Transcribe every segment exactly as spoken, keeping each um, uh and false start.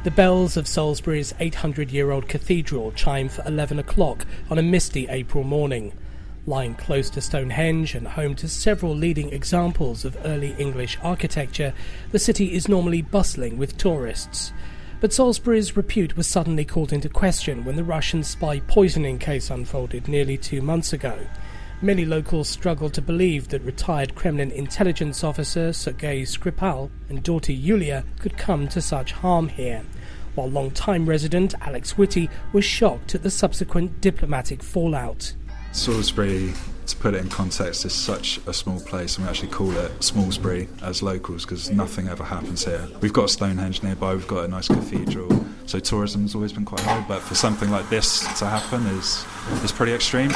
The bells of Salisbury's eight hundred year old cathedral chime for eleven o'clock on a misty April morning. Lying close to Stonehenge and home to several leading examples of early English architecture, the city is normally bustling with tourists. But Salisbury's repute was suddenly called into question when the Russian spy poisoning case unfolded nearly two months ago. Many locals struggled to believe that retired Kremlin intelligence officer Sergei Skripal and daughter Yulia could come to such harm here, while long-time resident Alex Whitty was shocked at the subsequent diplomatic fallout. Salisbury, to put it in context, is such a small place, and we actually call it Smallsbury as locals because nothing ever happens here. We've got Stonehenge nearby, we've got a nice cathedral, so tourism's always been quite high, but for something like this to happen is, is pretty extreme.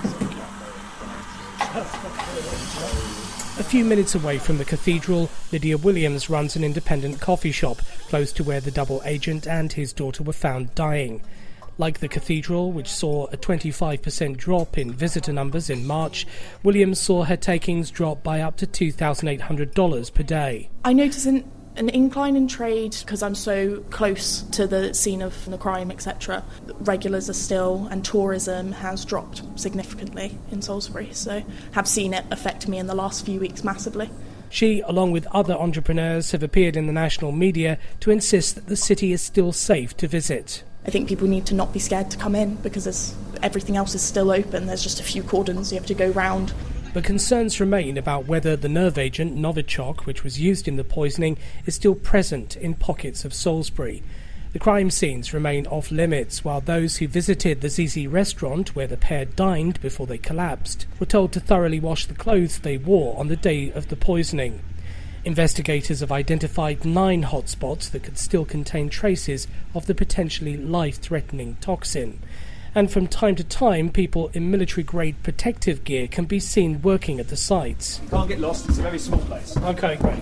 A few minutes away from the cathedral, Lydia Williams runs an independent coffee shop close to where the double agent and his daughter were found dying. Like the cathedral, which saw a twenty-five percent drop in visitor numbers in March, Williams saw her takings drop by up to two thousand eight hundred dollars per day. I noticed an, an incline in trade because I'm so close to the scene of the crime, et cetera. Regulars are still, and tourism has dropped significantly in Salisbury, so have seen it affect me in the last few weeks massively. She, along with other entrepreneurs, have appeared in the national media to insist that the city is still safe to visit. I think people need to not be scared to come in because there's, everything else is still open. There's just a few cordons you have to go round. But concerns remain about whether the nerve agent Novichok, which was used in the poisoning, is still present in pockets of Salisbury. The crime scenes remain off limits, while those who visited the Zizi restaurant where the pair dined before they collapsed were told to thoroughly wash the clothes they wore on the day of the poisoning. Investigators have identified nine hotspots that could still contain traces of the potentially life-threatening toxin. And from time to time, people in military-grade protective gear can be seen working at the sites. You can't get lost, it's a very small place. Okay, great.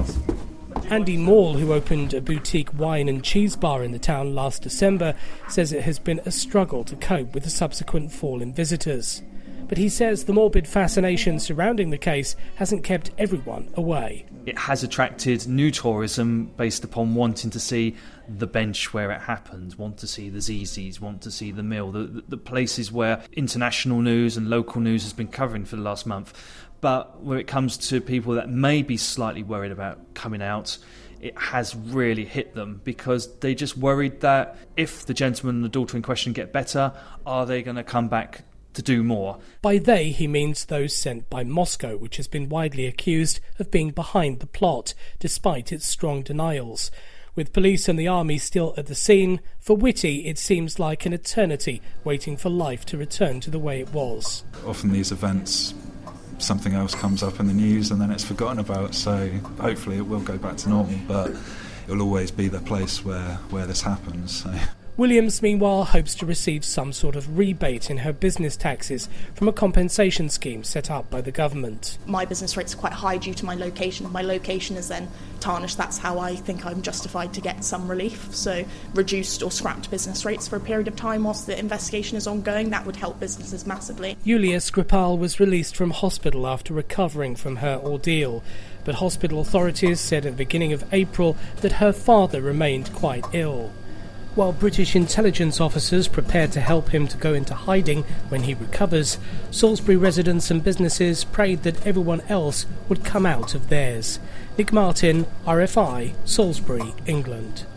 Andy Maul, who opened a boutique wine and cheese bar in the town last December, says it has been a struggle to cope with the subsequent fall in visitors. But he says the morbid fascination surrounding the case hasn't kept everyone away. It has attracted new tourism based upon wanting to see the bench where it happened, want to see the Zizis, want to see the mill, the, the, the places where international news and local news has been covering for the last month. But when it comes to people that may be slightly worried about coming out, it has really hit them because they just worried that if the gentleman and the daughter in question get better, are they going to come back to do more? By they, he means those sent by Moscow, which has been widely accused of being behind the plot, despite its strong denials. With police and the army still at the scene, for Whitty it seems like an eternity waiting for life to return to the way it was. Often these events, something else comes up in the news and then it's forgotten about, so hopefully it will go back to normal, but it'll always be the place where, where this happens. So. Williams, meanwhile, hopes to receive some sort of rebate in her business taxes from a compensation scheme set up by the government. My business rates are quite high due to my location. If my location is then tarnished, that's how I think I'm justified to get some relief. So reduced or scrapped business rates for a period of time whilst the investigation is ongoing, that would help businesses massively. Yulia Skripal was released from hospital after recovering from her ordeal, but hospital authorities said at the beginning of April that her father remained quite ill. While British intelligence officers prepare to help him to go into hiding when he recovers, Salisbury residents and businesses prayed that everyone else would come out of theirs. Nick Martin, R F I, Salisbury, England.